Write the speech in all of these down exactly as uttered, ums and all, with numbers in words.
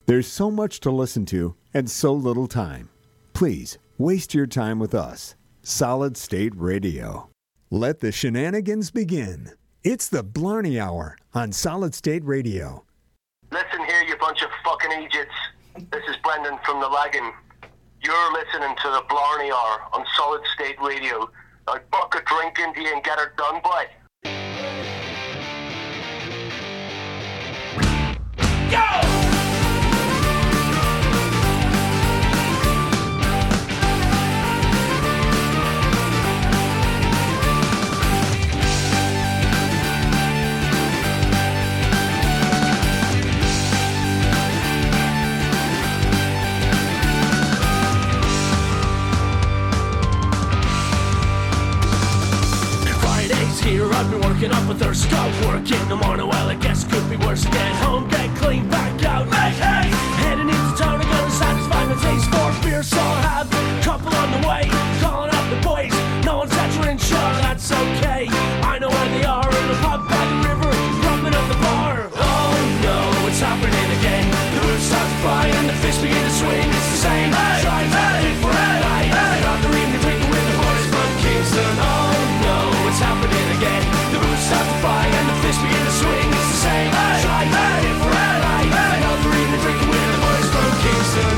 There's so much to listen to and so little time. Please, waste your time with us. Solid State Radio. Let the shenanigans begin. It's the Blarney Hour on Solid State Radio. Listen here, you bunch of fucking idiots. This is Brendan from the Lagan. You're listening to the Blarney Hour on Solid State Radio. Now buck a drink into you and get her done, boy. Go! Here I've been working up with her skull work in the morning. Well, I guess it could be worse. Get home, get clean, back out, make hay. Heading into town, I'm gonna satisfy my taste for beer, so I'll have a couple on the way. Calling up the boys, no one's answering, sure that's okay. I know where they are in the pub by the river, rubbing up the bar. Oh no, it's happening again. The roof starts to fly and the fish begin to swing. It's the same. Hey, try hey, for a night. Hey, after evening drinking with the boys from Kingston. Oh no, it's happening again. The roof starts to fly and the fish begin to swing. It's the same. Hey, try hey, for a night. Hey, after evening drinking with the boys from Kingston.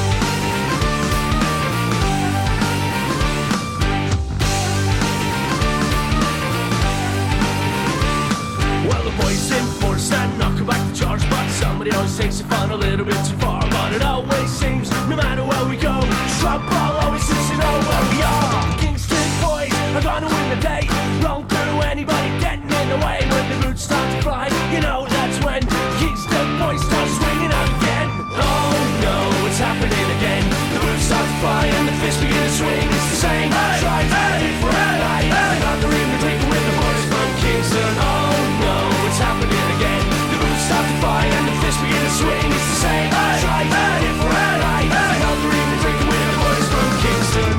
Well, the boys enforce that knock back the charge, but somebody always takes it fun a little bit too far. But it always seems, no matter where we go, trouble always seems to know where we are. Kingston boys are gonna win the day. Run through anybody getting in the way. When the roots start to fly, you know that's when Kingston boys start swinging out again. Oh no, it's happening again. The roots start to fly and the fish begin to swing. It's the same. Hey, try hey, for a night. Hey, after evening drinking with the boys from Kingston. Oh no, it's happening again. The roots start to fly and the fish begin to swing. It's the same. Hey, try hey, for a night. Hey, after evening drinking with the boys from Kingston.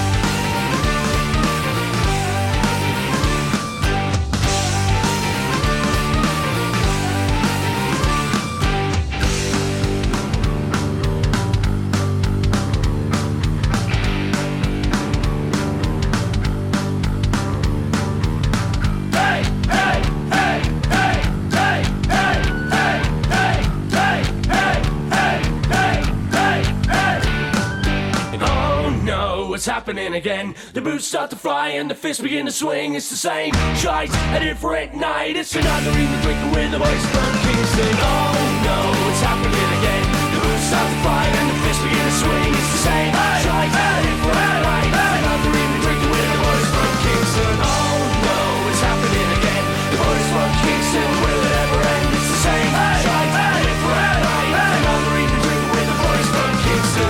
It's happening again. The boots start to fly and the fish begin to swing. It's the same shite, a different night. It's another evening drinking with the boys from Kingston. Oh no, it's happening again. The boots start to fly and the fish begin to swing. It's the same shite, a different night. It's another evening drinking with the boys from Kingston. Oh no, it's happening again. The boys from Kingston, will it ever end? It's the same shite, a different night. It's another evening drinking with the boys from Kingston.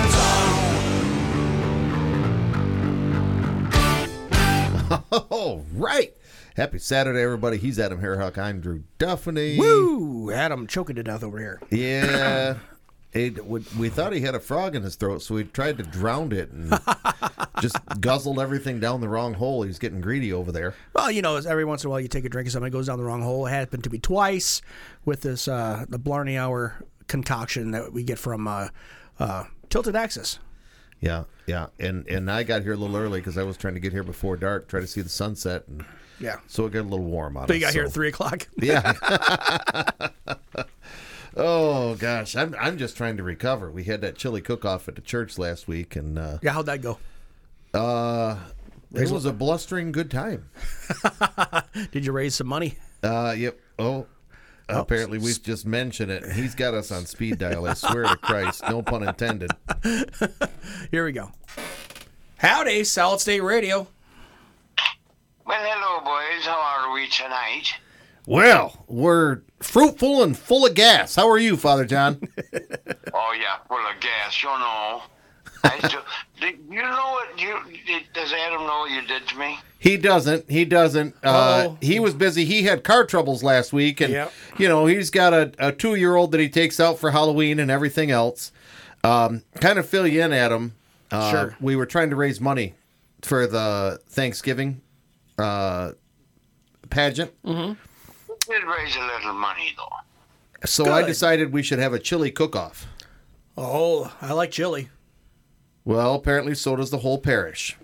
All right. Happy Saturday, everybody. He's Adam Hairhawk. I'm Drew Duffany. Woo! Adam choking to death over here. Yeah. It, we thought he had a frog in his throat, so we tried to drown it and just guzzled everything down the wrong hole. He's getting greedy over there. Well, you know, every once in a while you take a drink of something, it goes down the wrong hole. It happened to be twice with this uh, the Blarney Hour concoction that we get from uh, uh, Tilted Axis. Yeah, yeah, and and I got here a little early because I was trying to get here before dark, try to see the sunset, and yeah, so it got a little warm on so us. you got so. here at three o'clock. Yeah. Oh gosh, I'm I'm just trying to recover. We had that chili cook-off at the church last week, and uh, yeah, how'd that go? Uh, it was a blustering good time. Did you raise some money? Uh, yep. Oh. Oh, apparently, we've just mentioned it. He's got us on speed dial. I swear to Christ. No pun intended. Here we go. Howdy, Solid State Radio. Well, hello, boys. How are we tonight? Well, we're fruitful and full of gas. How are you, Father John? Oh, yeah, full of gas, you know. I still, do you know what you, does Adam know what you did to me? He doesn't. He doesn't. Uh, he was busy. He had car troubles last week, and yep. you know he's got a, a two-year-old that he takes out for Halloween and everything else. Um, kind of fill you in, Adam. Uh, sure. We were trying to raise money for the Thanksgiving uh, pageant. Mm-hmm. We did raise a little money, though. So Good. I decided we should have a chili cook-off. Oh, I like chili. Well, apparently so does the whole parish.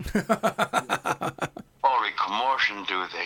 Holy commotion, do they?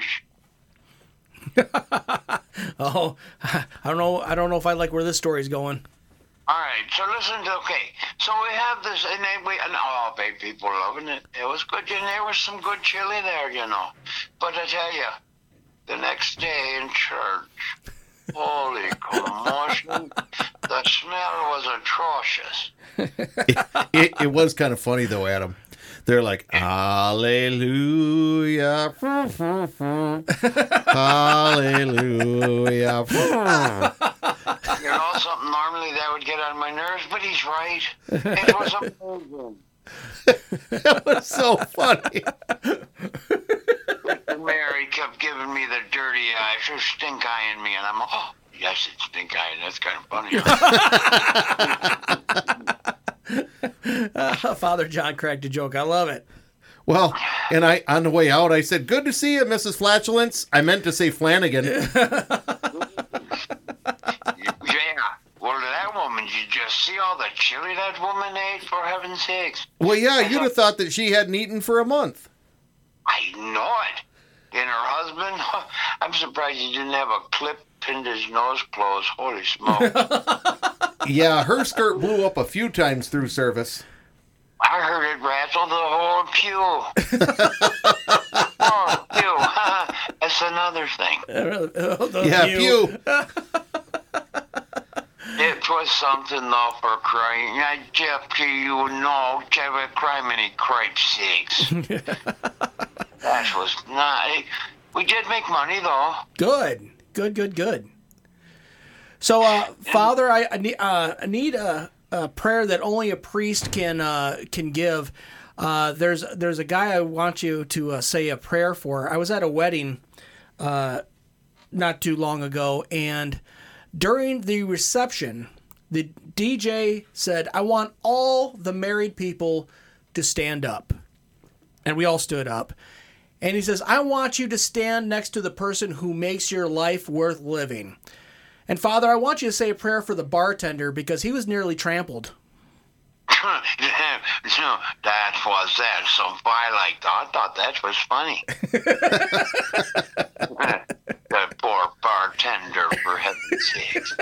Sheesh. Oh, I don't know. I don't know if I like where this story's going. All right, so listen to, okay, so we have this, and then we, and oh, babe, people loving it. It was good, and there was some good chili there, you know. But I tell you, the next day in church, holy commotion, the smell was atrocious. It, it was kind of funny, though, Adam. They're like, hallelujah, hallelujah. You know something, normally that would get on my nerves, but he's right. It was amazing. That was so funny. Mary kept giving me the dirty eye, she was stink-eyeing me, and I'm, oh, yes, it's stink-eyeing, that's kind of funny. Uh, Father John cracked a joke. I love it. Well, and I on the way out, I said, good to see you, Missus Flatulence. I meant to say Flanagan. Yeah. Well, that woman, you just see all the chili that woman ate, for heaven's sakes. Well, yeah, you'd have thought that she hadn't eaten for a month. I know it. And her husband, I'm surprised he didn't have a clip pinned his nose closed. Holy smoke. Yeah, her skirt blew up a few times through service. I heard it rattle the whole pew. Oh, pew. That's another thing. Yeah, pew. It was something, though, for crying. I Jeff, do you know, Jeff, cry many cripe sakes. That was not... We did make money, though. Good, good, good, good. So, uh, Father, I, I need, uh, I need a, a prayer that only a priest can uh, can give. Uh, there's there's a guy I want you to uh, say a prayer for. I was at a wedding uh, not too long ago, and during the reception, the D J said, I want all the married people to stand up. And we all stood up. And he says, I want you to stand next to the person who makes your life worth living. And Father, I want you to say a prayer for the bartender because he was nearly trampled. No, that was that. So I like that. I thought that was funny. That poor bartender, for heaven's sakes.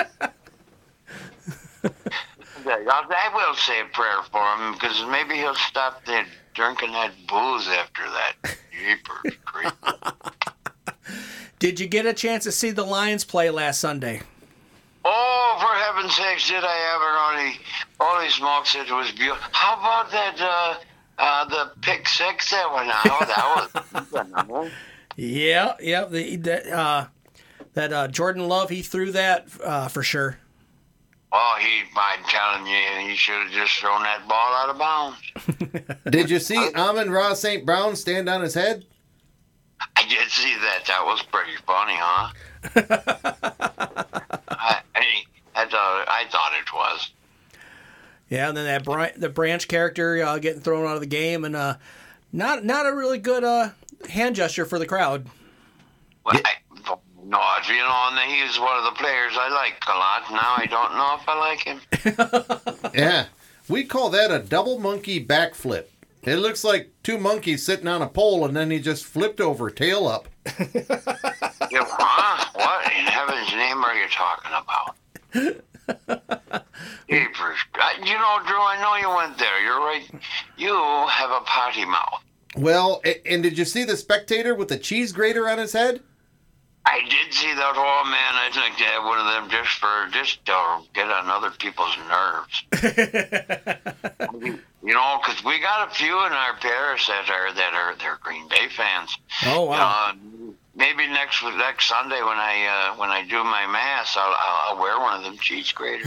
I will say a prayer for him because maybe he'll stop the drinking that booze after that. Jeepers creepers. Did you get a chance to see the Lions play last Sunday? Oh, for heaven's sakes, did I ever? Holy, holy smokes, it was beautiful. How about that, uh, uh, the pick six that went out? Oh, that was... Yeah, yeah. The, the, uh, that uh, Jordan Love, he threw that uh, for sure. Oh, he, I'm telling you, he should have just thrown that ball out of bounds. Did you see Amon-Ra Saint Brown stand on his head? I did see that. That was pretty funny, huh? I, I, I, thought, I thought it was. Yeah, and then that Bri- the Branch character uh, getting thrown out of the game, and uh, not not a really good uh, hand gesture for the crowd. Well, I, no, you know, and he's one of the players I like a lot. Now I don't know if I like him. Yeah, we call that a double monkey backflip. It looks like two monkeys sitting on a pole, and then he just flipped over, tail up. Yeah, huh? What in heaven's name are you talking about? Jeepers. You know, Drew, I know you went there. You're right. You have a potty mouth. Well, and did you see the spectator with the cheese grater on his head? I did see that. Oh, man, I'd like to have one of them just for, just to get on other people's nerves. You know, because we got a few in our parish that are, that are, they're Green Bay fans. Oh, wow. Uh, maybe next next Sunday when I uh, when I do my mass, I'll, I'll, I'll wear one of them cheese graters.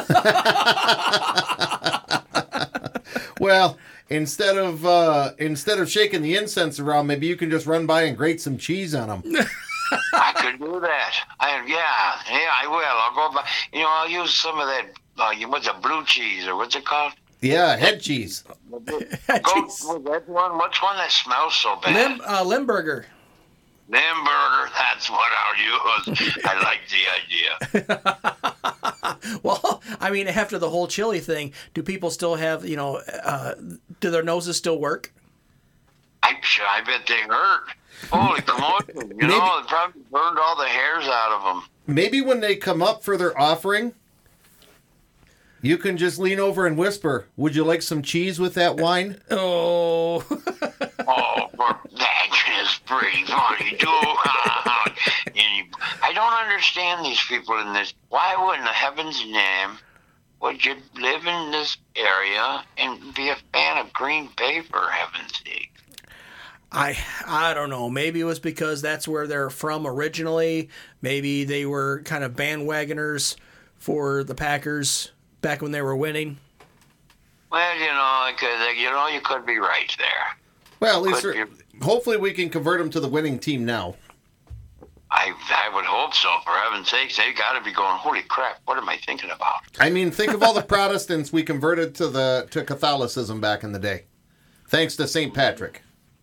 Well, instead of uh, instead of shaking the incense around, maybe you can just run by and grate some cheese on them. I could do that. I, yeah, yeah, I will. I'll go by. You know, I'll use some of that. Uh, what's a blue cheese or what's it called? Yeah, head cheese. Go with that one. What's one that smells so bad? Lim, uh, Limburger. Limburger. That's what I'll use. I like the idea. Well, I mean, after the whole chili thing, do people still have, you know, uh, do their noses still work? I'm sure. I bet they hurt. Holy commotion! You know, it probably burned all the hairs out of them. Maybe when they come up for their offering, you can just lean over and whisper, "Would you like some cheese with that wine?" Oh. Oh, that is pretty funny, too. I don't understand these people in this. Why would, in the heaven's name, would you live in this area and be a fan of Green Bay, for heaven's sake? I I don't know. Maybe it was because that's where they're from originally. Maybe they were kind of bandwagoners for the Packers back when they were winning. Well, you know, could, you know, you could be right there. Well, at least they're- hopefully we can convert them to the winning team now. I I would hope so. For heaven's sakes, they got to be going. Holy crap! What am I thinking about? I mean, think of all the Protestants we converted to the to Catholicism back in the day, thanks to Saint Patrick.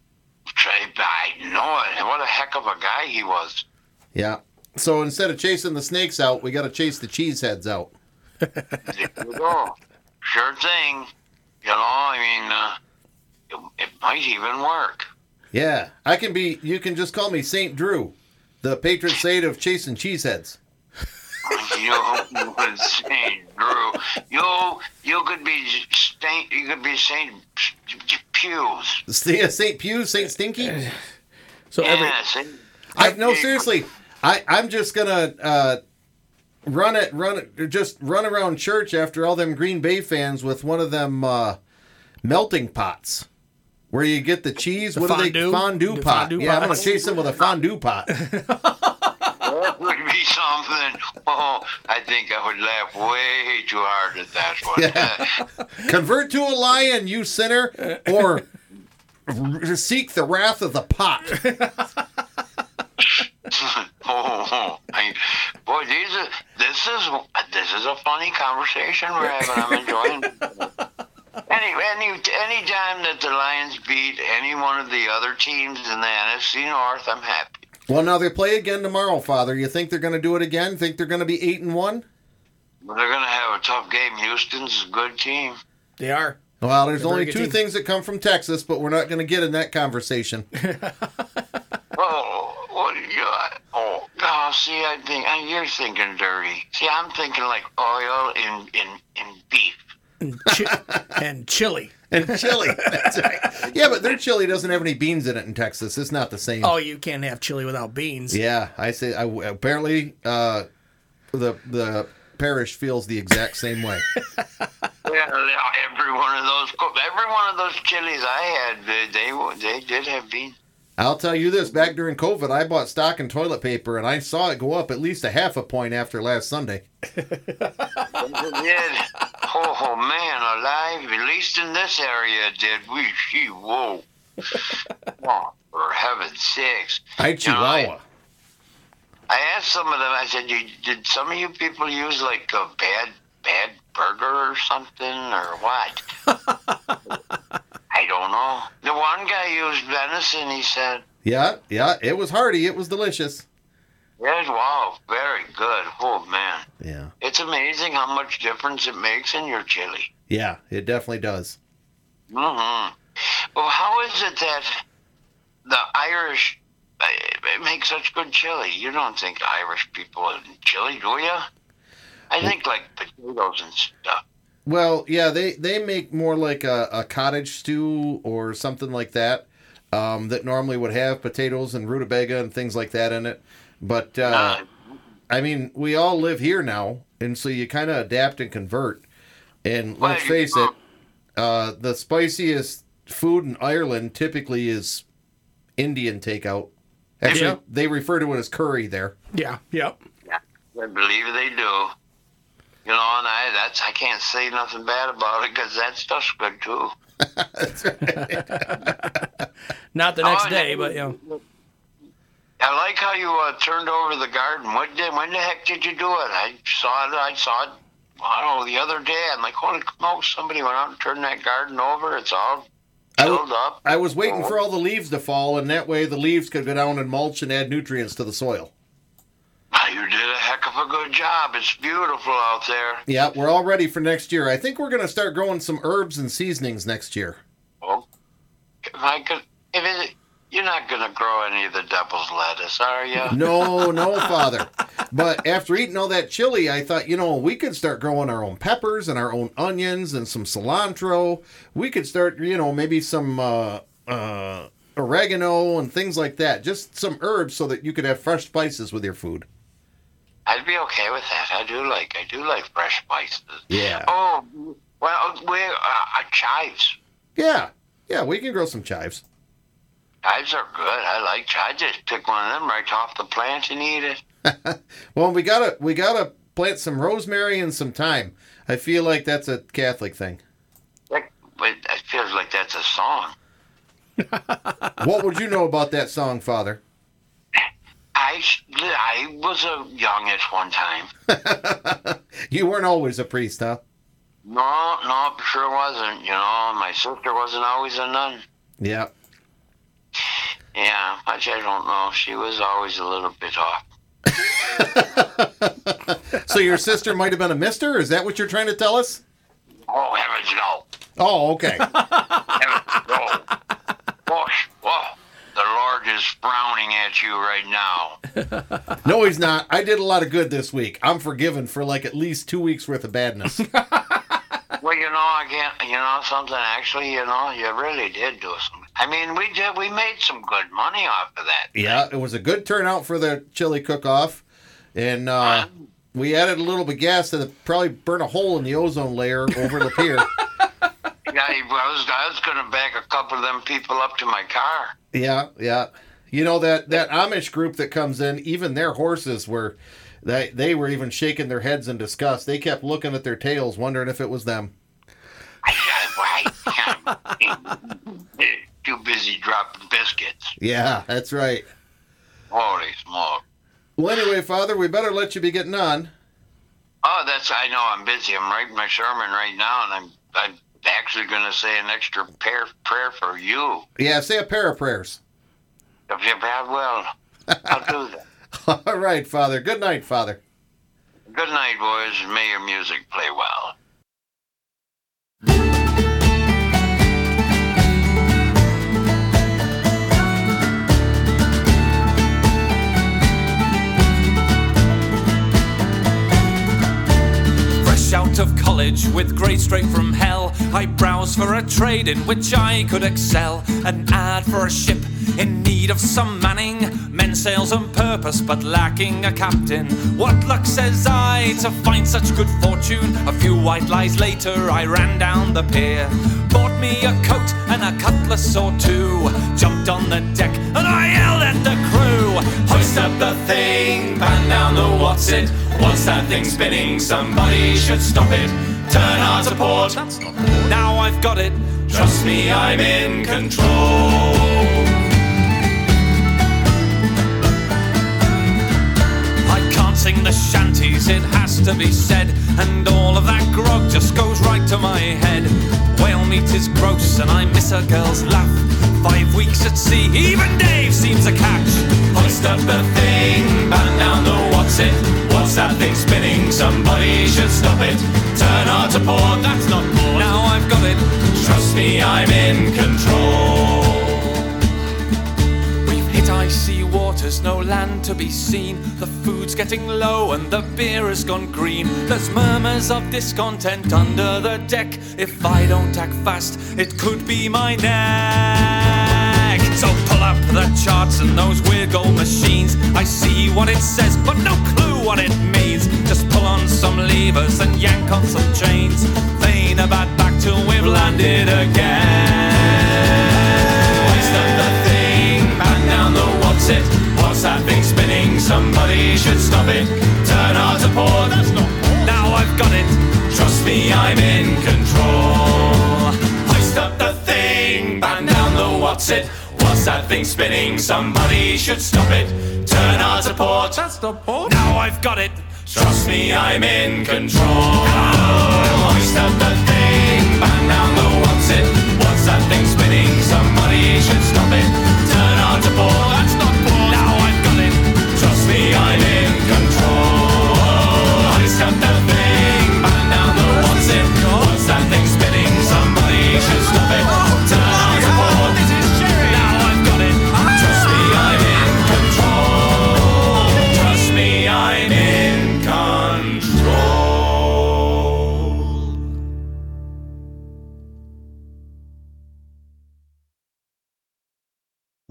I know it. What a heck of a guy he was. Yeah. So instead of chasing the snakes out, we got to chase the cheeseheads out. There you go. Sure thing. You know, I mean, uh, it, it might even work. Yeah, I can be. You can just call me Saint Drew, the patron saint of chasing cheeseheads. You would Saint Drew. You you could be Saint. You could be Saint Pews. Saint Pew, Saint Stinky. So every Yeah, Saint. I no seriously. I I'm just gonna uh, run it, run it, just run around church after all them Green Bay fans with one of them uh, melting pots. Where you get the cheese, The what fondue? are they? Fondue The pot. fondue yeah, I'm gonna pots. chase them with a fondue pot. That would be something. Oh, I think I would laugh way too hard at that one. Yeah. Convert to a lion, you sinner, or r- seek the wrath of the pot. oh, I, boy, these are, this is this is a funny conversation we're having. I'm enjoying it. Any any any time that the Lions beat any one of the other teams in the N F C North, I'm happy. Well, now they play again tomorrow, Father. You think they're going to do it again? Think they're going to be eight and one? But they're going to have a tough game. Houston's a good team. they are. Well, there's They're a only very two good team. things that come from Texas, but we're not going to get in that conversation. Oh, what you? Oh, oh, see, I think uh, you're thinking dirty. See, I'm thinking like oil in in in beef. And, chi- and chili. And chili. That's right. Yeah, but their chili doesn't have any beans in it in Texas. It's not the same. Oh, you can't have chili without beans. Yeah, I say. I, apparently, uh, the the parish feels the exact same way. Yeah, every one of those, every one of those chilies I had, they they, they did have beans. I'll tell you this: back during COVID, I bought stock and toilet paper, and I saw it go up at least a half a point after last Sunday. It did. Oh, oh man, alive! At least in this area, it did. We, gee, whoa! Oh, for heaven's sakes! I You know, Chihuahua. I asked some of them. I said, you, "Did some of you people use like a bad, bad burger or something, or what?" I don't know. The one guy used venison. He said, Yeah, yeah, it was hearty. It was delicious. "Yes, wow, very good." Oh man, Yeah, it's amazing how much difference it makes in your chili. yeah, it definitely does. Mm-hmm. Well, how is it that the Irish uh, make such good chili? You don't think Irish people in chili, do you? I think like potatoes and stuff. Well, yeah, they, they make more like a, a cottage stew or something like that um, that normally would have potatoes and rutabaga and things like that in it. But, uh, Uh, I mean, we all live here now, and so you kind of adapt and convert. And Well, let's you face know- it, uh, the spiciest food in Ireland typically is Indian takeout. Actually, Yeah. they refer to it as curry there. Yeah. Yep. yeah, I believe they do. You know, and I that's I can't say nothing bad about it because that stuff's good too. Not the next Oh, day, yeah. but you know. I like how you uh, turned over the garden. What did, when the heck did you do it? I saw it. I saw it. I don't know, the other day. I'm like, holy smokes! Somebody went out and turned that garden over. It's all I w- filled up. I was waiting for all the leaves to fall, and that way the leaves could go down and mulch and add nutrients to the soil. I You did a heck of a good job. It's beautiful out there. Yeah, we're all ready for next year. I think we're going to start growing some herbs and seasonings next year. Oh, if I could, if it, you're not going to grow any of the devil's lettuce, are you? No, no, Father. But after eating all that chili, I thought, you know, we could start growing our own peppers and our own onions and some cilantro. We could start, you know, maybe some uh, uh, oregano and things like that. Just some herbs so that you could have fresh spices with your food. I'd be okay with that. I do like, I do like fresh spices. Yeah. Oh, well, we're uh, chives. Yeah, yeah, we can grow some chives. Chives are good. I like chives. Just pick one of them right off the plant and eat it. Well, we gotta we gotta plant some rosemary and some thyme. I feel like that's a Catholic thing. Like, but it feels like that's a song. What would you know about that song, Father? I, I was a young at one time. You weren't always a priest, huh? No, no, sure wasn't. You know, my sister wasn't always a nun. Yeah. Yeah, much I don't know. She was always a little bit off. So your sister might have been a mister? Is that what you're trying to tell us? Oh, heavens no. Oh, okay. Heavens no. Gosh, oh, the Lord is frowning at you right now. No, he's not. I did a lot of good this week. I'm forgiven for like at least two weeks worth of badness. Well, you know, I can't, you know, something actually, you know, you really did do something. I mean, we did, we made some good money off of that. Yeah, it was a good turnout for the chili cook-off. And uh, we added a little bit of gas that probably burned a hole in the ozone layer over the pier. Yeah, I was, I was going to back a couple of them people up to my car. Yeah, yeah. You know, that, that Amish group that comes in, even their horses were, they, they were even shaking their heads in disgust. They kept looking at their tails, wondering if it was them. Too busy dropping biscuits. Yeah, that's right. Holy smoke. Well, anyway, Father, we better let you be getting on. Oh, that's, I know, I'm busy. I'm writing my sermon right now, and I'm I'm actually going to say an extra prayer, prayer for you. Yeah, say a pair of prayers. If you have, well, I'll do that. All right, Father. Good night, Father. Good night, boys, and may your music play well. Out of college with grades straight from hell, I browsed for a trade in which I could excel. An ad for a ship in need of some manning, men, sails and purpose but lacking a captain. What luck, says I, to find such good fortune. A few white lies later I ran down the pier, bought me a coat and a cutlass or two, jumped on the deck and I yelled at the crew. Hoist up the thing, pan down the what's it. What's that thing spinning? Somebody should stop it. Turn hard to port. That's not port. Now I've got it. Trust me, I'm in control. I can't sing the shanties, it has to be said, and all of that grog just goes right to my head. Whale meat is gross and I miss a girl's laugh. Five weeks at sea, even Dave seems a catch. Hoist up the thing, batten down the what's it. What's that thing spinning? Somebody should stop it. Turn hard to port, that's not port. Now I've got it. Trust me, I'm in control. We've hit icy waters, no land to be seen. The food's getting low and the beer has gone green. There's murmurs of discontent under the deck. If I don't act fast, it could be my neck. So pull up the charts and those weird gold machines. I see what it says, but no clue what it means. Just pull on some levers and yank on some chains. Vain about back till we've landed again. Hoist up the thing, batten down the what's it. What's that thing spinning? Somebody should stop it. Turn hard to port, that's not port. Now I've got it. Trust me, I'm in control. Hoist up the thing, batten down the what's it. What's that thing spinning? Somebody should stop it. Turn hard to port. That's the port. Now I've got it. Trust me, I'm in control. Hoist up the thing, batten down the what's it. What's that thing spinning? Somebody should stop it. Turn hard to port. That's not port. Now I've got it. Trust me, I'm in control.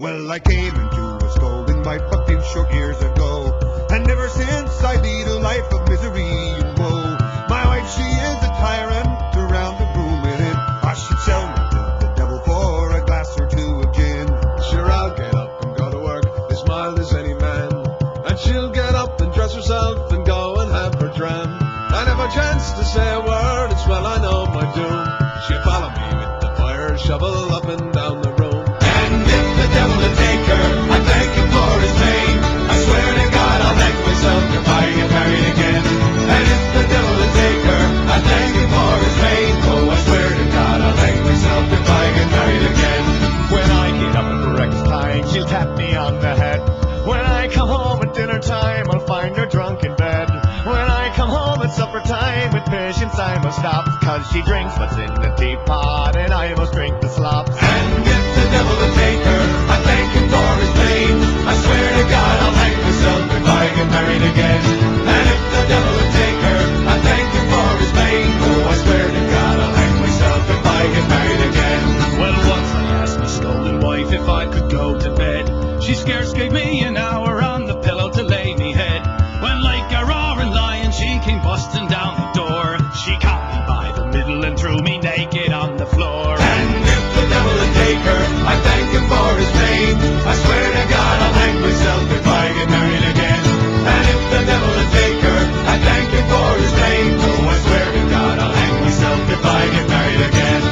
Well, I came into a scolding bite a few short years ago, and ever since I lead a life of misery and woe. My wife, she is a tyrant around the room and in. I should sell me to the devil for a glass or two of gin. Sure, I'll get up and go to work as mild as any man, and she'll get up and dress herself and go and have her dram. I never chance to say a word, it's well I know my doom. She'll follow me with the fire shovel up and down the room. And if the devil will take her, I thank him for his pain. I swear to God I'll hang myself if I get married again. And if the devil will take her, I thank him for his pain. Oh, I swear to God I'll hang myself if I get married again. When I get up at breakfast time, she'll tap me on the head. When I come home at dinner time, I'll find her drunk in bed. When I come home at supper time, with patience I must stop, cause she drinks what's in the teapot, and I must drink the slops. And if the devil will take her, I thank him for his pain. I swear to God I'll hang myself if I get married again. And if the devil will take her, I thank him for his pain. Oh, I swear to God I'll hang myself if I get married again. Well, once I asked my stolen wife if I could go to bed. She scarce gave me an hour on the pillow to lay me head. When like a roaring lion she came busting down the door. She caught me by the middle and threw me naked on the floor. And if the devil will take her, I thank him for his pain. I swear to God I'll hang myself if I get married again. And if the devil will take her, I thank him for his pain. Oh, I swear to God I'll hang myself if I get married again.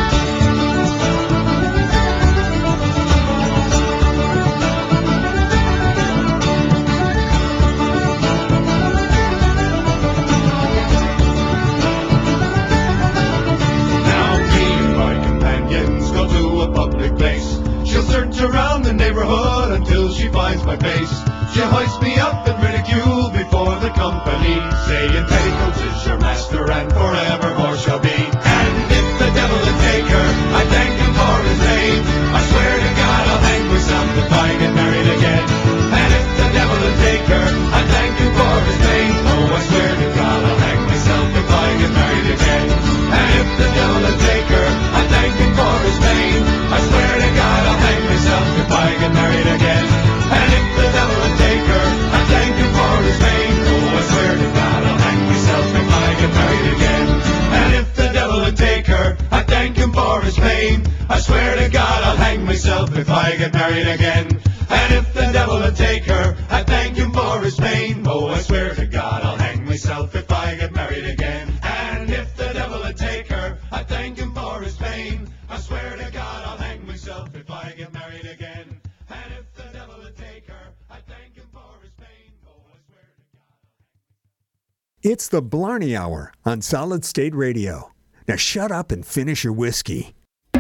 She'll search around the neighborhood until she finds my face. She'll hoist me up and ridicule before the company, saying petticoats is your master and forevermore shall be. And if the devil will take her, I thank him for his name. I swear to God I'll hang myself if I get married again. And if the devil will take her, I thank him for his name. Oh, I swear to God I'll hang myself if I get married again. And if the devil will take her, I thank him for his name. I swear to God I'll hang myself if I get married again. And if the devil will take her, I thank him for his name. Oh, I swear to God I'll hang myself if I get married again. And if the devil will take her, I thank him for his pain. I swear to God I'll hang myself if I get married again. And if the devil will take her, I thank him for his pain. Oh, I swear to God I'll hang myself if I get married again. And if the devil will take her, I thank him for his pain. I swear to God I'll hang myself if I get married again. And if the devil will take her, I thank him for his pain. Oh, I swear to God. It's the Blarney Hour on Solid State Radio. Now shut up and finish your whiskey.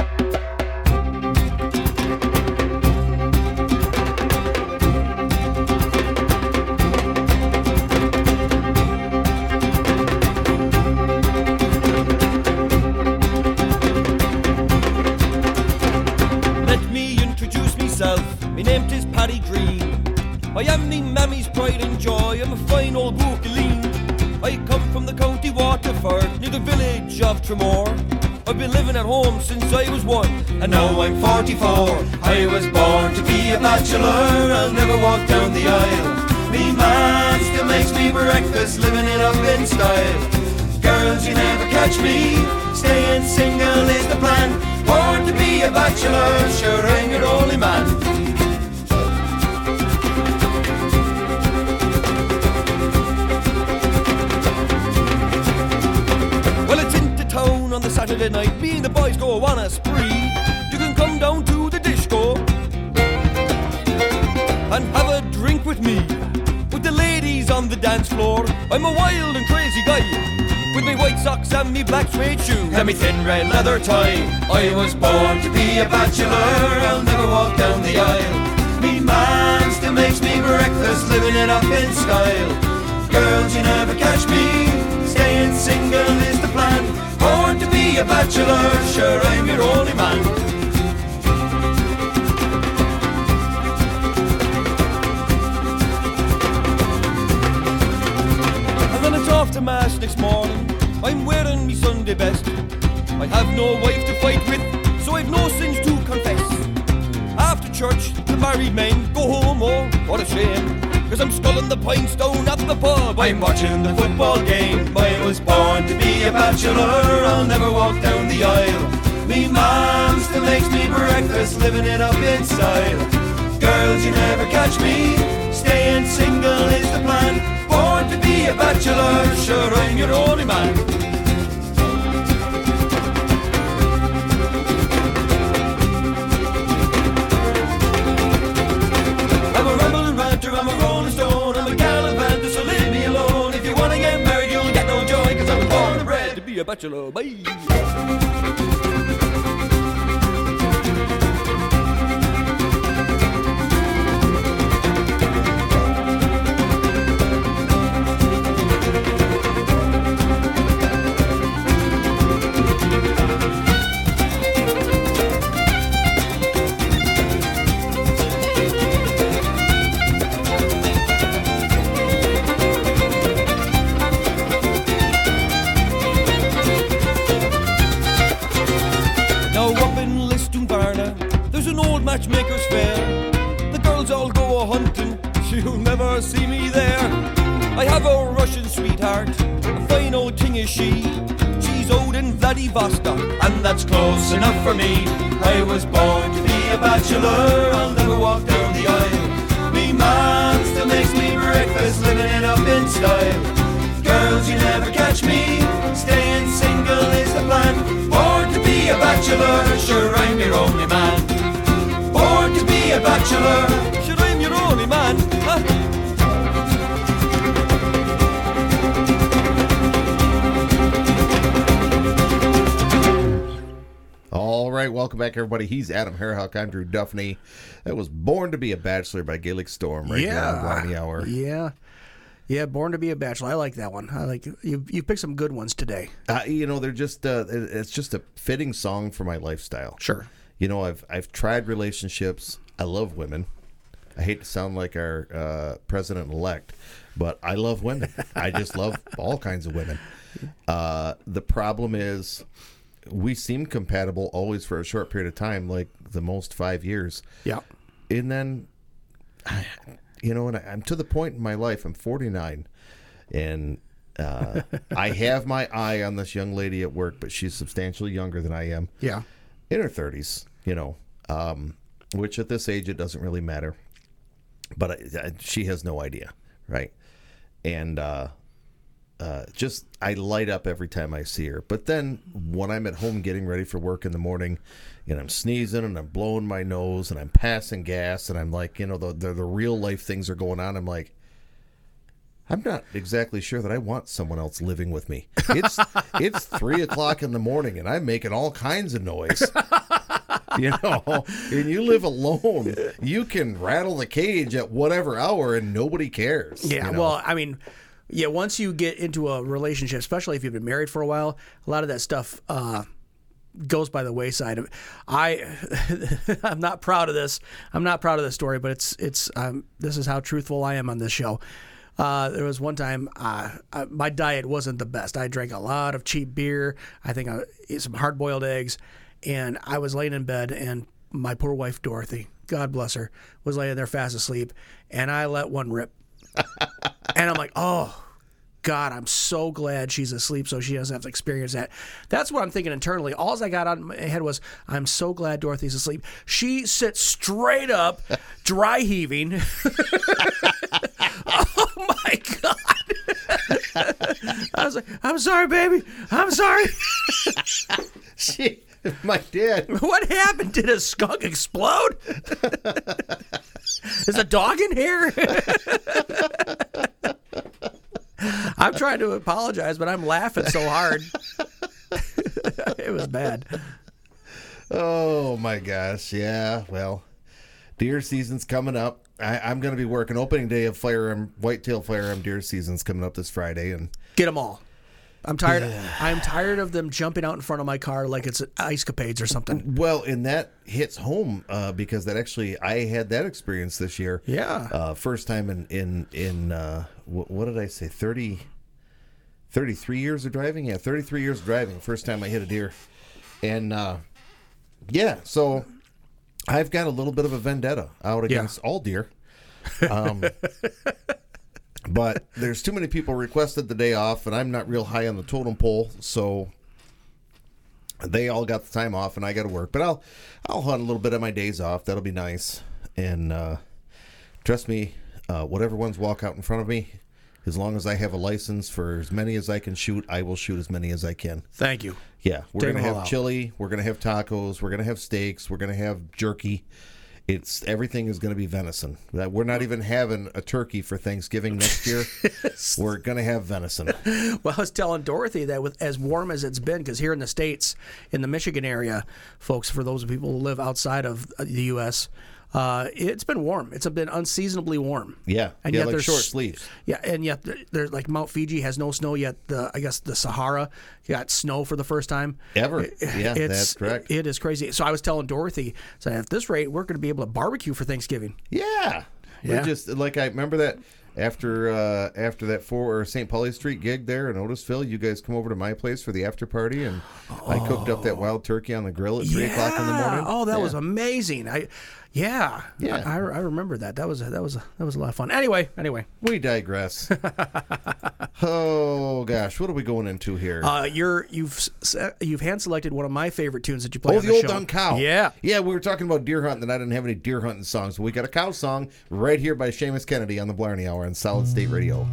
My name is Paddy Green. I am me mammy's pride and joy. I'm a fine old Wookaleen. I come from the county Waterford, near the village of Tremor. I've been living at home since I was one, and now I'm forty-four. I was born to be a bachelor, I'll never walk down the aisle. Me man still makes me breakfast, living it up in style. Girls, you never catch me, staying single is the plan. Born to be a bachelor, sure I'm your only man. On the Saturday night, me and the boys go on a spree. You can come down to the disco and have a drink with me, with the ladies on the dance floor. I'm a wild and crazy guy, with me white socks and me black suede shoes and me thin red leather tie. I was born to be a bachelor, I'll never walk down the aisle. Me man still makes me breakfast, living it up in style. Girls, you never catch me, staying single is the plan. Born to be a bachelor, sure I'm your only man. And then it's off to mass next morning, I'm wearing me Sunday best. I have no wife to fight with, so I've no sins to confess. After church, the married men go home, oh, what a shame. Cause I'm sculling the pints down at the pub, I'm watching the football game. I was born to be a bachelor, I'll never walk down the aisle. Me mom still makes me breakfast, living it up in style. Girls, you never catch me, staying single is the plan. Born to be a bachelor, sure I'm your only man. I'm a rambling ranter, I'm a rolling stone, I'm a gallivanter, so leave me alone. If you wanna get married, you'll get no joy, cause I was born and bred to be a bachelor. Bye. Matchmaker's fair. The girls all go a-hunting, you'll never see me there. I have a Russian sweetheart, a fine old thing is she. She's out in Vladivostok, and that's close enough for me. I was born to be a bachelor, I'll never walk down the aisle. Me man still makes me breakfast, living it up in style. Girls, you never catch me, staying single is the plan. Born to be a bachelor, sure I'm your only man. Born to be a bachelor, sure I'm your only man. Huh? All right, welcome back, everybody. He's Adam Hairhawk. I'm Drew Duffney. That was Born to be a Bachelor by Gaelic Storm right yeah. now on Blarney Hour. Yeah. Yeah, Born to be a Bachelor. I like that one. I like you. You picked some good ones today. Uh, you know, they're just uh, it's just a fitting song for my lifestyle. Sure. You know, I've I've tried relationships. I love women. I hate to sound like our uh, president-elect, but I love women. I just love all kinds of women. Uh, the problem is we seem compatible always for a short period of time, like the most five years. Yeah. And then, you know, and I, I'm to the point in my life, I'm forty-nine, and uh, I have my eye on this young lady at work, but she's substantially younger than I am. Yeah. In her thirties, you know, um, which at this age, it doesn't really matter. But I, I, she has no idea, right? And uh, uh, just, I light up every time I see her. But then when I'm at home getting ready for work in the morning, and I'm sneezing and I'm blowing my nose and I'm passing gas and I'm like, you know, the, the, the real life things are going on. I'm like, I'm not exactly sure that I want someone else living with me. It's it's three o'clock in the morning and I'm making all kinds of noise. You know, and you live alone. You can rattle the cage at whatever hour and nobody cares. Yeah, you know? well, I mean, yeah, once you get into a relationship, especially if you've been married for a while, a lot of that stuff uh, goes by the wayside. I, I'm not proud of this. I'm not proud of this story, but it's it's um, this is how truthful I am on this show. Uh, there was one time uh, uh, my diet wasn't the best. I drank a lot of cheap beer. I think I ate some hard-boiled eggs, and I was laying in bed, and my poor wife Dorothy, God bless her, was laying there fast asleep, and I let one rip. And I'm like, oh, God, I'm so glad she's asleep so she doesn't have to experience that. That's what I'm thinking internally. All I got on my head was, I'm so glad Dorothy's asleep. She sits straight up, dry heaving. Oh, my God. I was like, I'm sorry, baby. I'm sorry. She, my dad. What happened? Did a skunk explode? Is a dog in here? I'm trying to apologize, but I'm laughing so hard. It was bad. Oh, my gosh. Yeah, well, deer season's coming up. I, I'm going to be working opening day of firearm, whitetail firearm deer season's coming up this Friday. And get them all. I'm tired. Yeah. I'm tired of them jumping out in front of my car like it's ice capades or something. Well, and that hits home uh, because that actually I had that experience this year. Yeah. Uh, first time in in in uh, what, what did I say? thirty, thirty-three years of driving. Yeah, thirty-three years of driving. First time I hit a deer, and uh, yeah, so I've got a little bit of a vendetta out against yeah. all deer. Um, but there's too many people requested the day off, and I'm not real high on the totem pole, so they all got the time off, and I got to work. But I'll I'll hunt a little bit of my days off. That'll be nice. And uh, trust me, uh, whatever ones walk out in front of me, as long as I have a license for as many as I can shoot, I will shoot as many as I can. Thank you. Yeah, we're Take going to have out. chili. We're going to have tacos. We're going to have steaks. We're going to have jerky. It's everything is going to be venison. We're not even having a turkey for Thanksgiving next year. We're going to have venison. Well, I was telling Dorothy that with as warm as it's been, because here in the States, in the Michigan area, folks, for those people who live outside of the U S, Uh, it's been warm. It's been unseasonably warm. Yeah, and yeah, yet like there's, short sleeves. Yeah, and yet there- there's like Mount Fiji has no snow yet. The I guess the Sahara got snow for the first time ever. It- Yeah, it's, that's correct. It is crazy. So I was telling Dorothy, so at this rate, we're going to be able to barbecue for Thanksgiving. Yeah, Yeah. we just like I remember that after uh, after that four or Saint Pauli Street gig there in Otisville, you guys come over to my place for the after party, and I cooked up that wild turkey on the grill at three yeah. o'clock in the morning. Oh, that yeah. was amazing. I, yeah, Yeah. I, I, I remember that. That was that was that was a lot of fun. Anyway, anyway, we digress. Oh gosh, what are we going into here? uh, you're you've s- you've hand selected one of my favorite tunes that you play Oh, on the, the old show. Dun Cow. Yeah, Yeah, we were talking about deer hunting, and I didn't have any deer hunting songs. We got a cow song right here by Seamus Kennedy on the Blarney Hour on Solid State Radio.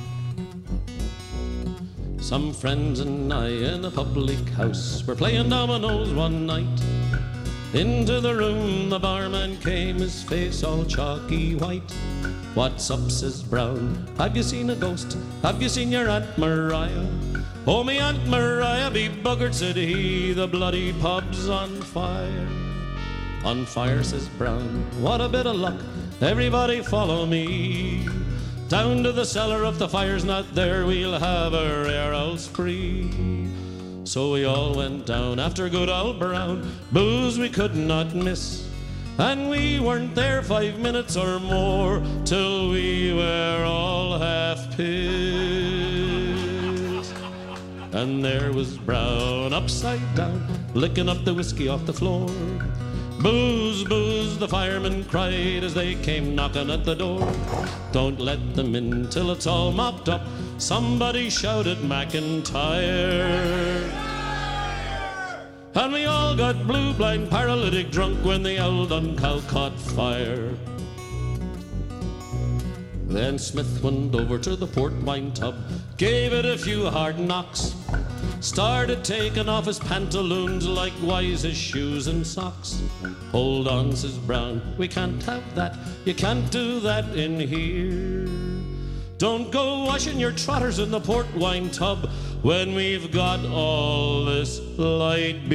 Some friends and I in a public house were playing dominoes one night. Into the room the barman came, his face all chalky white. What's up, says Brown, have you seen a ghost? Have you seen your Aunt Mariah? Oh, me Aunt Mariah be buggered, said he, the bloody pub's on fire. On fire, says Brown, what a bit of luck, everybody follow me. Down to the cellar, if the fire's not there, we'll have a rare old spree. So we all went down after good old Brown, booze we could not miss. And we weren't there five minutes or more till we were all half pissed. And there was Brown upside down, licking up the whiskey off the floor. Booze, booze, the firemen cried as they came knocking at the door. Don't let them in till it's all mopped up, somebody shouted McIntyre. And we all got blue, blind, paralytic drunk when the old Dun Cow caught fire. Then Smith went over to the port wine tub, gave it a few hard knocks, started taking off his pantaloons, likewise his shoes and socks. Hold on, says Brown, we can't have that, you can't do that in here. Don't go washing your trotters in the port wine tub when we've got all this light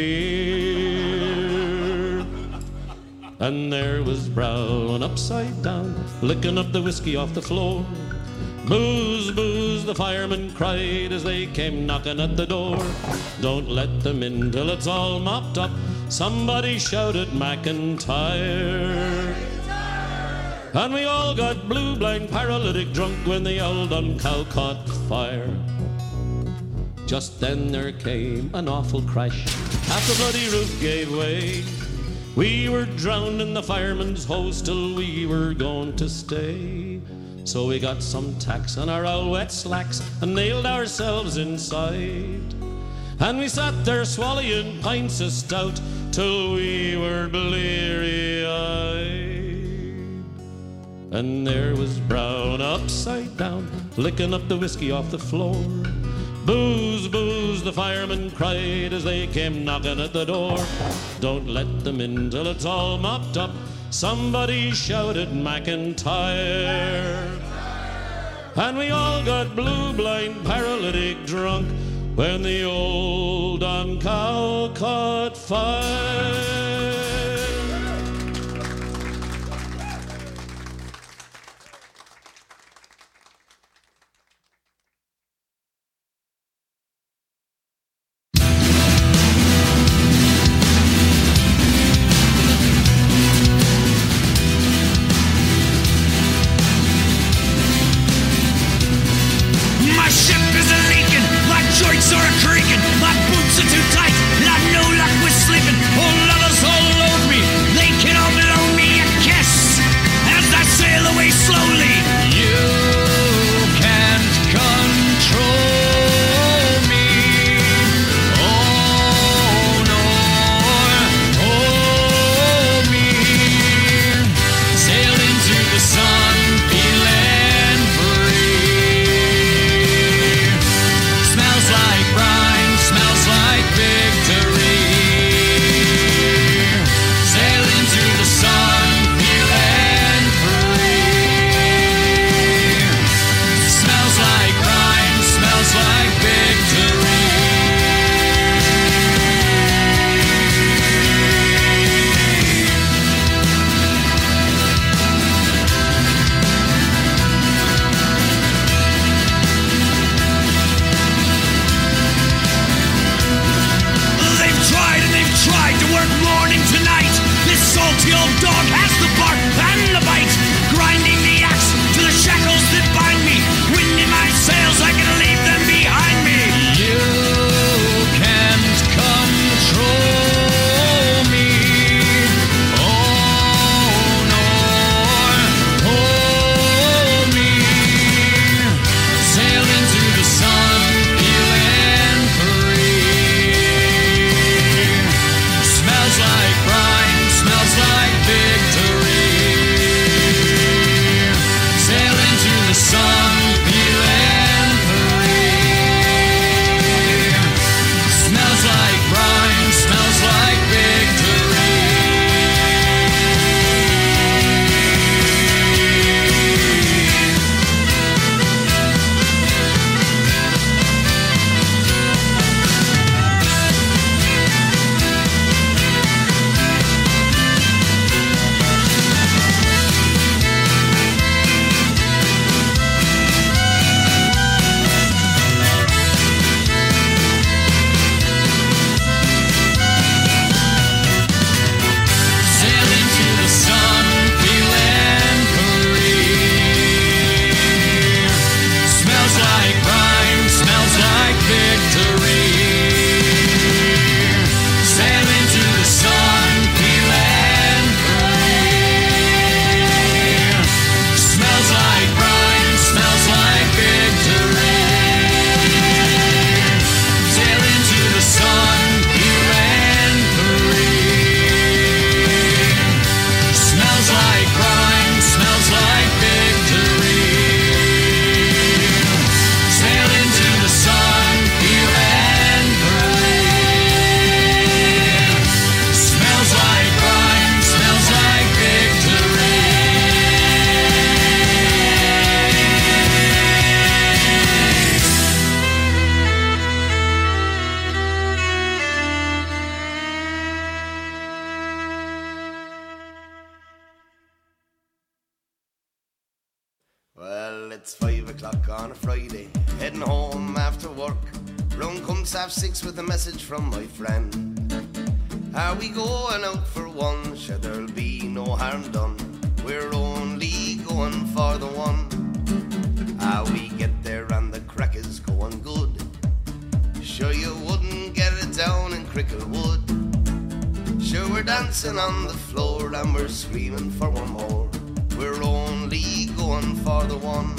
beer. And there was Brown upside down, licking up the whiskey off the floor. Booze, booze, the firemen cried as they came knocking at the door. Don't let them in till it's all mopped up, somebody shouted McIntyre. And we all got blue, blind, paralytic drunk when the old Dun Cow caught fire. Just then there came an awful crash, half the bloody roof gave way. We were drowned in the fireman's hose till we were going to stay. So we got some tacks on our old wet slacks and nailed ourselves inside. And we sat there swallowing pints of stout till we were bleary-eyed. And there was Brown upside down, licking up the whiskey off the floor. Booze, booze, the firemen cried as they came knocking at the door. Don't let them in till it's all mopped up, somebody shouted McIntyre. And we all got blue, blind, paralytic drunk when the old Dun Cow caught fire. Joints are a creaking, my boots are too tight, and I know luck was sleeping. Oh, lovers, oh, it's five o'clock on a Friday, heading home after work. Round comes half six with a message from my friend. Are we going out for one? Sure, there'll be no harm done. We're only going for the one. Ah, we get there and the crack is going good. Sure you wouldn't get it down in Cricklewood. Sure we're dancing on the floor and we're screaming for one more. We're only going for the one.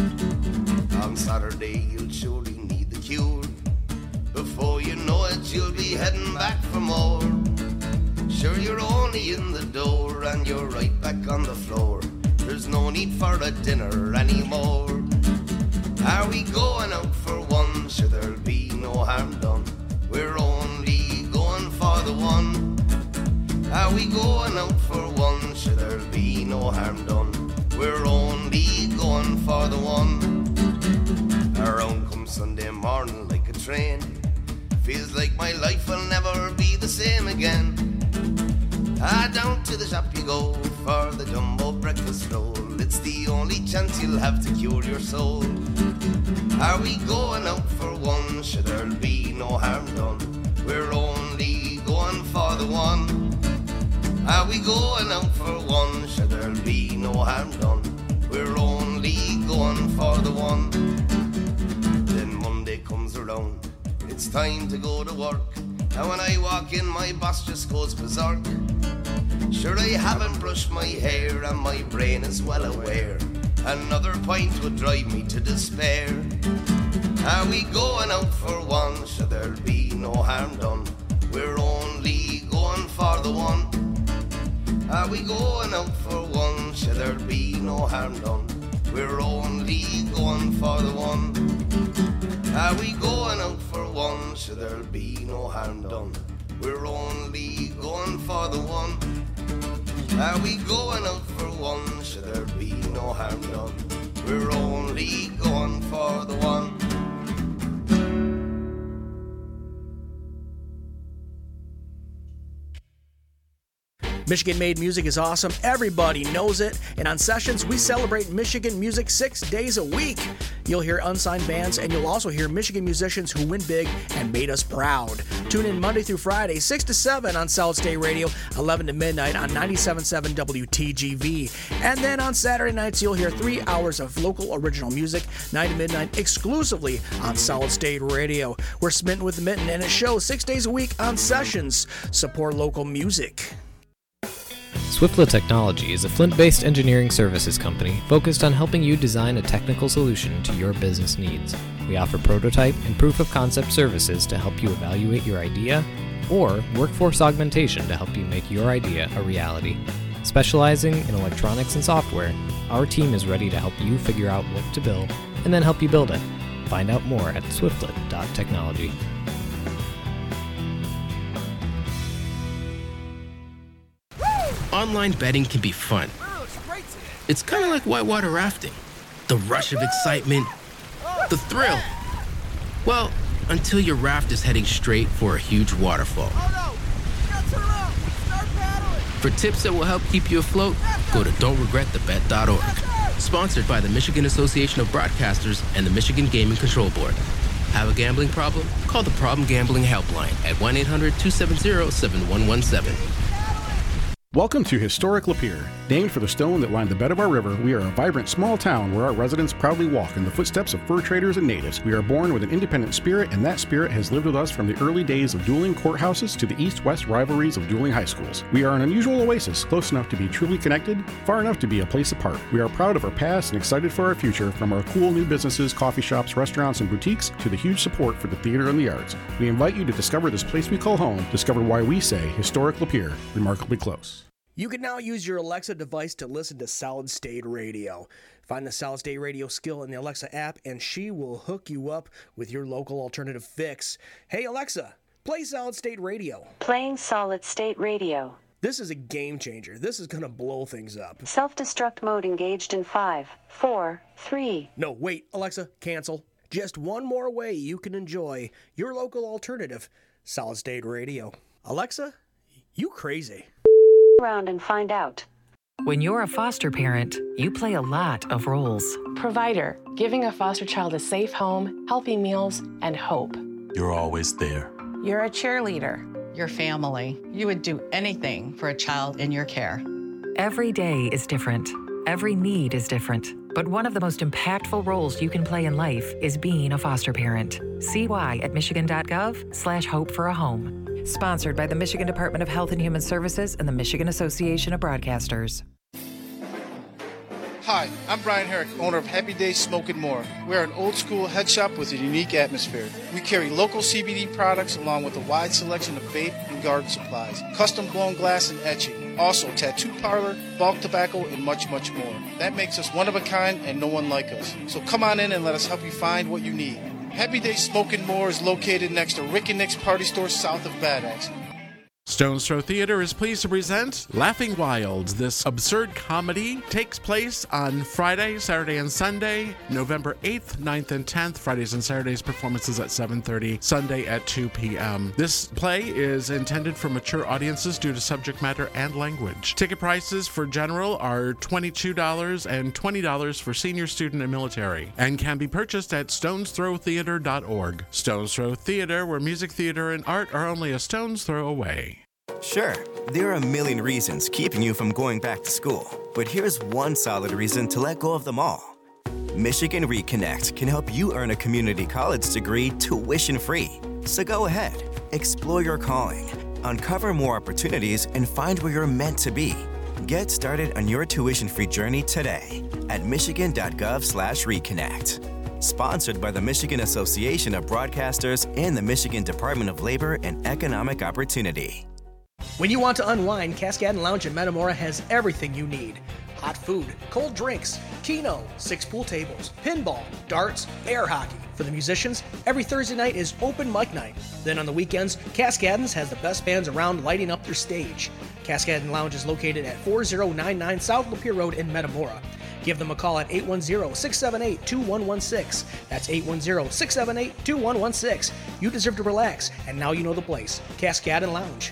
On Saturday you'll surely need the cure. Before you know it you'll be heading back for more. Sure you're only in the door and you're right back on the floor. There's no need for a dinner anymore. Are we going out for one? Sure there'll be no harm done. We're only going for the one. Are we going out for one? Sure there'll be no harm done. We're only going for the one. Around comes Sunday morning like a train. Feels like my life will never be the same again. Ah, down to the shop you go for the jumbo breakfast roll. It's the only chance you'll have to cure your soul. Are we going out for one? Sure there'll be no harm done. We're only going for the one. Are we going out for one? Sure there'll be no harm done. We're only going for the one. Then Monday comes around, it's time to go to work. And when I walk in my boss just goes berserk. Sure I haven't brushed my hair and my brain is well aware another pint would drive me to despair. Are we going out for one? Sure there'll be no harm done. We're only going for the one. Are we going out for one? Sure there'll be no harm done. We're only going for the one. Are we going out for one? Sure there'll be no harm done. We're only going for the one. Are we going out for one? Sure there'll be no harm done. We're only going for the one. Michigan-made music is awesome. Everybody knows it. And on Sessions, we celebrate Michigan music six days a week. You'll hear unsigned bands, and you'll also hear Michigan musicians who win big and made us proud. Tune in Monday through Friday, six to seven on Solid State Radio, eleven to midnight on ninety-seven point seven W T G V. And then on Saturday nights, you'll hear three hours of local original music, nine to midnight, exclusively on Solid State Radio. We're smitten with the mitten, and it shows six days a week on Sessions. Support local music. Swiftlet Technology is a Flint-based engineering services company focused on helping you design a technical solution to your business needs. We offer prototype and proof of concept services to help you evaluate your idea, or workforce augmentation to help you make your idea a reality. Specializing in electronics and software, our team is ready to help you figure out what to build and then help you build it. Find out more at swiftlet dot technology. Online betting can be fun. It's kind of like whitewater rafting. The rush of excitement, the thrill. Well, until your raft is heading straight for a huge waterfall. For tips that will help keep you afloat, go to don't regret the bet dot org. Sponsored by the Michigan Association of Broadcasters and the Michigan Gaming Control Board. Have a gambling problem? Call the Problem Gambling Helpline at one eight hundred two seven zero seven one one seven. Welcome to Historic Lapeer. Named for the stone that lined the bed of our river, we are a vibrant small town where our residents proudly walk in the footsteps of fur traders and natives. We are born with an independent spirit, and that spirit has lived with us from the early days of dueling courthouses to the east-west rivalries of dueling high schools. We are an unusual oasis, close enough to be truly connected, far enough to be a place apart. We are proud of our past and excited for our future, from our cool new businesses, coffee shops, restaurants, and boutiques, to the huge support for the theater and the arts. We invite you to discover this place we call home, discover why we say Historic Lapeer, remarkably close. You can now use your Alexa device to listen to Solid State Radio. Find the Solid State Radio skill in the Alexa app, and she will hook you up with your local alternative fix. Hey, Alexa, play Solid State Radio. Playing Solid State Radio. This is a game changer. This is going to blow things up. Self-destruct mode engaged in five, four, three. No, wait, Alexa, cancel. Just one more way you can enjoy your local alternative, Solid State Radio. Alexa, you crazy. Around and find out. When you're a foster parent, you play a lot of roles. Provider, giving a foster child a safe home, healthy meals, and hope. You're always there. You're a cheerleader. Your family. You would do anything for a child in your care. Every day is different. Every need is different. But one of the most impactful roles you can play in life is being a foster parent. See why at michigan.gov slash hope for a home. Sponsored by the Michigan Department of Health and Human Services and the Michigan Association of Broadcasters. Hi, I'm Brian Herrick, owner of Happy Days Smoke and More. We're an old school head shop with a unique atmosphere. We carry local C B D products along with a wide selection of vape and garden supplies, custom blown glass and etching, also tattoo parlor, bulk tobacco, and much, much more. That makes us one of a kind and no one like us. So come on in and let us help you find what you need. Happy Days Smoke and More is located next to Rick and Nick's Party Store south of Bad Axe. Stone's Throw Theater is pleased to present Laughing Wilds. This absurd comedy takes place on Friday, Saturday, and Sunday, November eighth, ninth, and tenth. Fridays and Saturdays performances at seven thirty, Sunday at two p.m. This play is intended for mature audiences due to subject matter and language. Ticket prices for general are twenty-two dollars and twenty dollars for senior, student, and military, and can be purchased at stones throw theater dot org. Stone's Throw Theater, where music, theater, and art are only a stone's throw away. Sure, there are a million reasons keeping you from going back to school, but here's one solid reason to let go of them all. Michigan Reconnect can help you earn a community college degree tuition-free. So go ahead, explore your calling, uncover more opportunities, and find where you're meant to be. Get started on your tuition-free journey today at michigan.gov slash reconnect. Sponsored by the Michigan Association of Broadcasters and the Michigan Department of Labor and Economic Opportunity. When you want to unwind, Cascade Lounge in Metamora has everything you need. Hot food, cold drinks, keno, six pool tables, pinball, darts, air hockey. For the musicians, every Thursday night is open mic night. Then on the weekends, Cascadens has the best bands around lighting up their stage. Cascade Lounge is located at four oh nine nine South Lapeer Road in Metamora. Give them a call at eight one zero, six seven eight, two one one six. That's eight one zero, six seven eight, two one one six. You deserve to relax, and now you know the place. Cascade Lounge.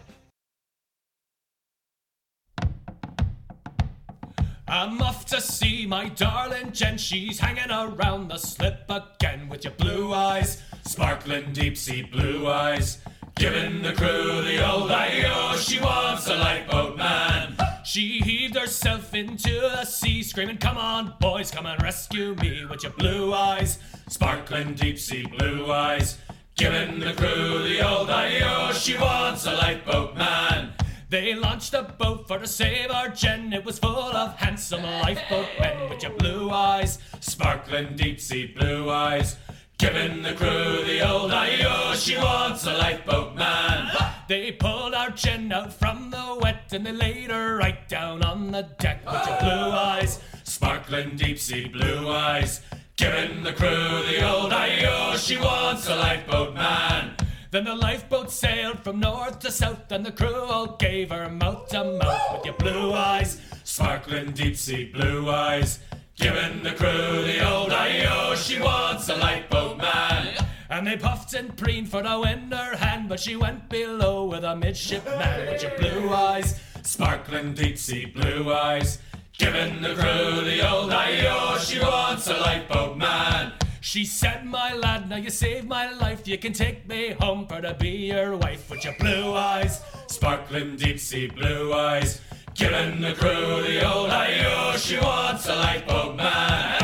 I'm off to see my darling Jen. She's hanging around the slip again with your blue eyes, sparkling deep sea blue eyes. Giving the crew the old aye-oh, she wants a lifeboat man. She heaved herself into the sea, screaming, come on, boys, come and rescue me with your blue eyes, sparkling deep sea blue eyes. Giving the crew the old aye-oh, she wants a lifeboat man. They launched a boat for to save our Jen. It was full of handsome lifeboat men with your blue eyes, sparkling deep sea blue eyes. Giving the crew the old aye-oh, she wants a lifeboat man. They pulled our Jen out from the wet and they laid her right down on the deck with your blue eyes, sparkling deep sea blue eyes. Giving the crew the old aye-oh, she wants a lifeboat man. Then the lifeboat sailed from north to south and the crew all gave her mouth to mouth with your blue eyes, sparkling deep sea blue eyes. Giving the crew the old aye-oh, she wants a lifeboat man. And they puffed and preened for the wind her hand, but she went below with a midshipman with your blue eyes, sparkling deep sea blue eyes. Giving the crew the old aye-oh, she wants a lifeboat man. She said, my lad, now you saved my life. You can take me home for to be your wife with your blue eyes, sparkling deep sea blue eyes. Giving the crew the old aye-oh, she wants a lifeboat man.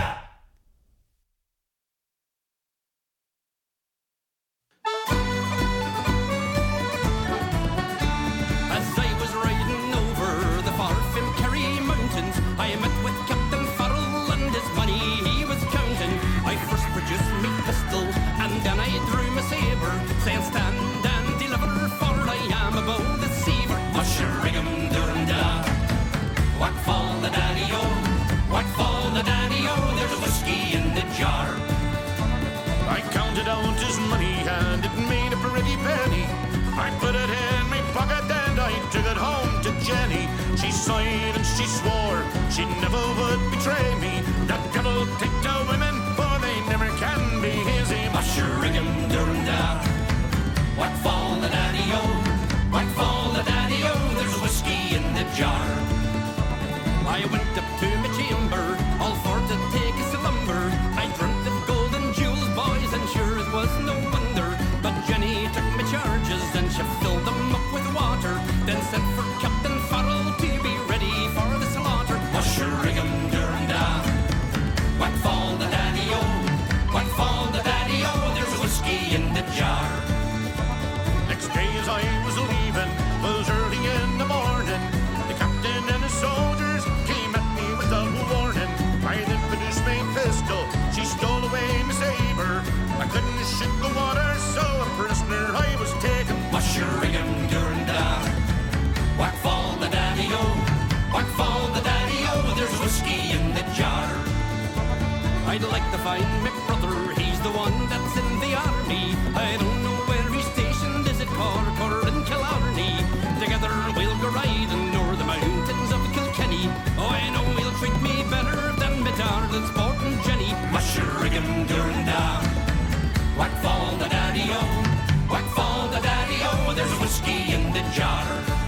As I was riding over the far from Kerry Mountains, I met with Captain Farrell and his money he was counting. I first produced me pistol and then I drew my sabre, saying stand and deliver, for I am a bold deceiver. Musheringham Duranda, what fall the daddy-o, what fall the daddy-o, there's whiskey in the jar. I counted out his money and it made a pretty penny. I put it in my pocket and I took it home to Jenny. She sighed and she swore she never would betray me. The devil take the women, for they never can be easy. Musheringham Duranda, what fall the daddy-o, what fall the daddy-o, there's whiskey in the jar. then sent for Captain Farrell to be ready for the slaughter. Mushroom Duranda, what fall the daddy-o, what fall the daddy-o, there's whiskey in the jar. Next day as I was leaving, was early in the morning, the captain and his soldiers came at me without warning. I then produced my pistol, she stole away my saber. I couldn't shoot the water, so a prisoner I was taken. Mushroom Duranda, what fall the daddy-o, what fall the daddy-o, there's whiskey in the jar. I'd like to find my brother, he's the one that's in the army. I don't know where he's stationed, is it Cork or in Killarney? Together we'll go riding o'er the mountains of Kilkenny. Oh, I know he'll treat me better than my darling sporting Jenny. Mushroom Duranda, what fall the daddy-o, what fall the daddy-o, there's whiskey in the jar.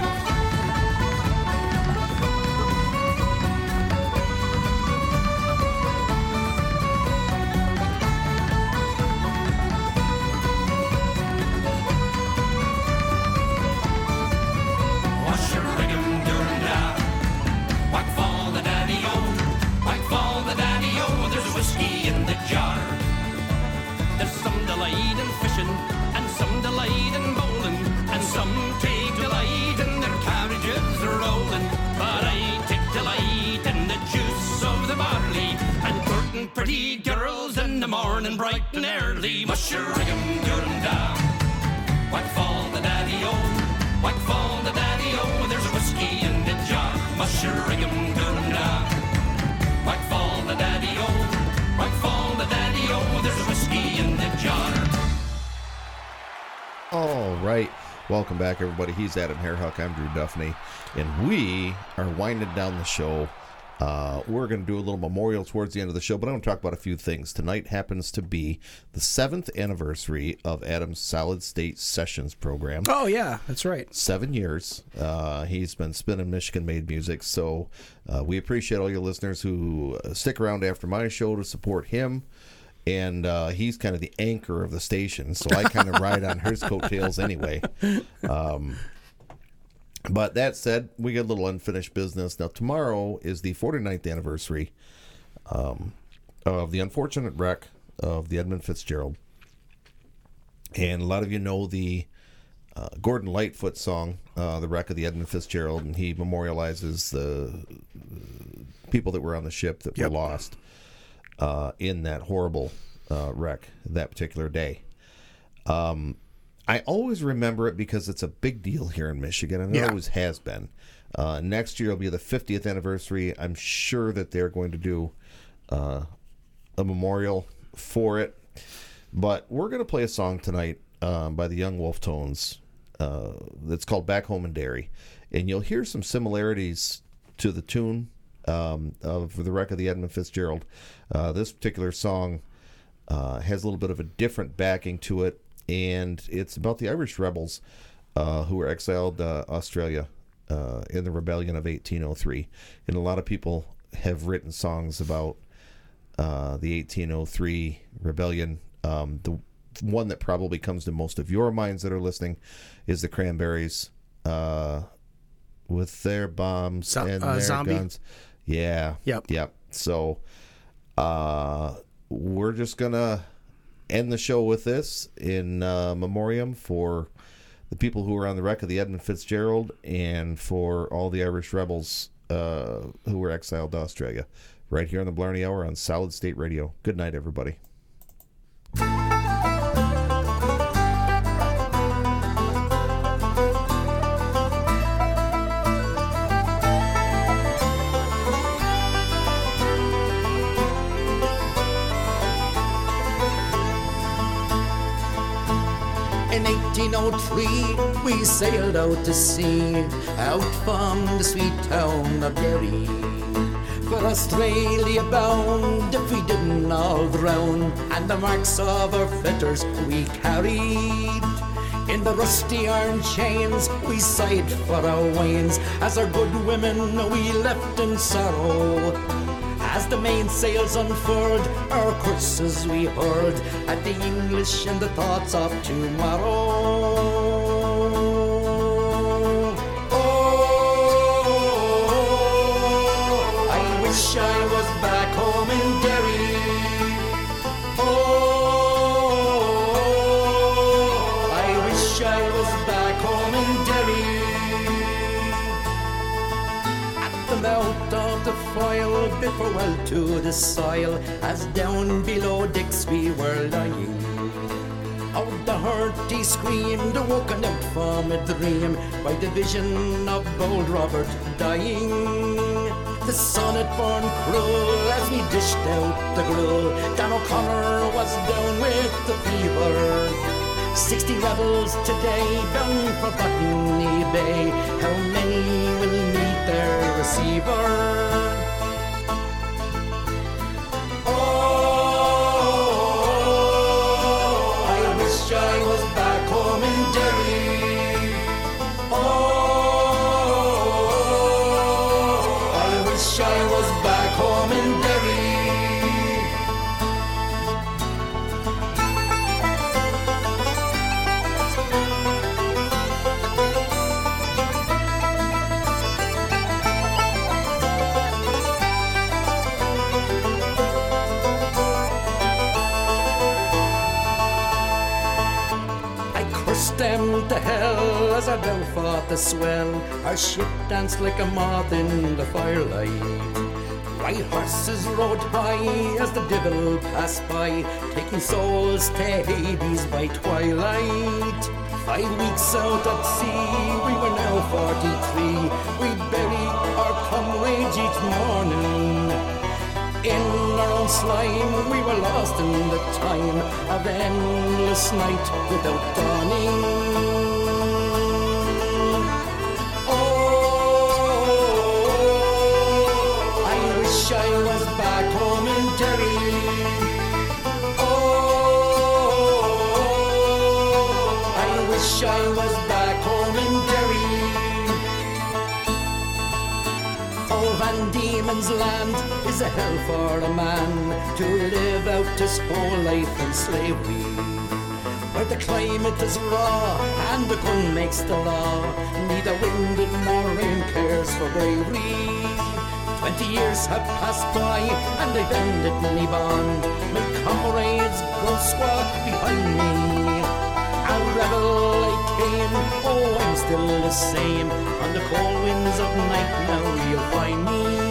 There's some delight in fishing, and some delight in bowling, and some take delight in their carriages rolling. But I take delight in the juice of the barley, and courting pretty girls in the morning bright and early. Mushroom Duranda, what fall the daddy-o, what fall the daddy-o, there's whiskey in the jar. Mushroom Duranda, what fall the daddy-o, what fall the daddy-o, there's whiskey in the jar. All right. Welcome back, everybody. He's Adam Hairhuck. I'm Drew Duffney. And we are winding down the show. Uh, we're going to do a little memorial towards the end of the show, but I want to talk about a few things. Tonight happens to be the seventh anniversary of Adam's Solid State Sessions program. Oh, yeah, that's right. Seven years. Uh, he's been spinning Michigan-made music, so uh, we appreciate all your listeners who stick around after my show to support him. And uh, he's kind of the anchor of the station, so I kind of ride on his coattails anyway. Um, but that said, we got a little unfinished business. Now, tomorrow is the forty-ninth anniversary um, of the unfortunate wreck of the Edmund Fitzgerald. And a lot of you know the uh, Gordon Lightfoot song, uh, The Wreck of the Edmund Fitzgerald, and he memorializes the people that were on the ship that yep. were lost. Uh, in that horrible uh, wreck that particular day. Um, I always remember it because it's a big deal here in Michigan, and it yeah. always has been. Uh, next year will be the fiftieth anniversary. I'm sure that they're going to do uh, a memorial for it. But we're going to play a song tonight um, by the Young Wolf Tones uh, that's called Back Home in Derry. And you'll hear some similarities to the tune Um, of the wreck of the Edmund Fitzgerald. Uh, this particular song uh, has a little bit of a different backing to it, and it's about the Irish rebels uh, who were exiled to uh, Australia uh, in the rebellion of eighteen oh three. And a lot of people have written songs about uh, the eighteen oh three rebellion. Um, the one that probably comes to most of your minds that are listening is the Cranberries uh, with their bombs so, and uh, their zombie. guns. Yeah. Yep. Yep. So uh, we're just going to end the show with this in uh, memoriam for the people who were on the wreck of the Edmund Fitzgerald and for all the Irish rebels uh, who were exiled to Australia. Right here on the Blarney Hour on Solid State Radio. Good night, everybody. In eighteen oh three, we sailed out to sea, out from the sweet town of Derry. For Australia bound, if we didn't all drown, and the marks of our fetters we carried. In the rusty iron chains, we sighed for our wains, as our good women we left in sorrow. As the mainsails unfurled, our curses we heard at the English and the thoughts of tomorrow. came out of the foil, bid farewell to the soil, as down below decks we were lying. Out the heart he screamed, awoken out from a dream by the vision of bold Robert dying. The sun had burned cruel as we dished out the gruel. Dan O'Connor was down with the fever. Sixty rebels today bound for Botany Bay. How many will meet their receiver? I was back home in Derry. Oh, I wish I was back home in Derry. Them to hell as I down fought the swell. Our ship danced like a moth in the firelight. White horses rode high as the devil passed by, taking souls to Hades by twilight. Five weeks out at sea, we were now forty-three. We bury our comrades each morning. In our own slime, we were lost in the time of endless night without dawning. Oh, I wish I was back home in Derry. Oh, I wish I was back home in Derry. Oh, Van Diemen's Land is a hell for a man to live out his whole life in slavery, where the climate is raw and the gun makes the law. Neither wind nor rain cares for bravery. Twenty years have passed by and they've ended me bond. My comrades grow squat behind me. A rebel I came, oh I'm still the same. On the cold winds of night now you'll find me.